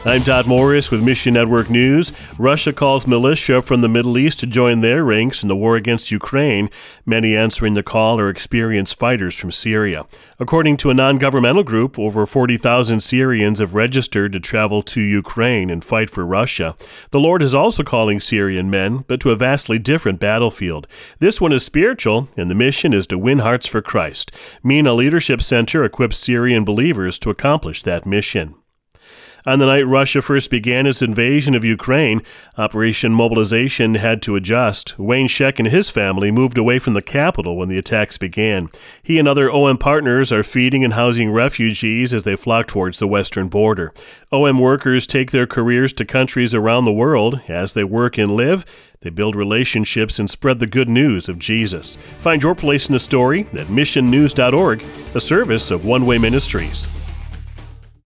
I'm Todd Morris with Mission Network News. Russia calls militia from the Middle East to join their ranks in the war against Ukraine. Many answering the call are experienced fighters from Syria. According to a non-governmental group, over 40,000 Syrians have registered to travel to Ukraine and fight for Russia. The Lord is also calling Syrian men, but to a vastly different battlefield. This one is spiritual, and the mission is to win hearts for Christ. MENA Leadership Center equips Syrian believers to accomplish that mission. On the night Russia first began its invasion of Ukraine, Operation Mobilization had to adjust. Wayne Scheck and his family moved away from the capital when the attacks began. He and other OM partners are feeding and housing refugees as they flock towards the western border. OM workers take their careers to countries around the world. As they work and live, they build relationships and spread the good news of Jesus. Find your place in the story at missionnews.org, a service of One Way Ministries.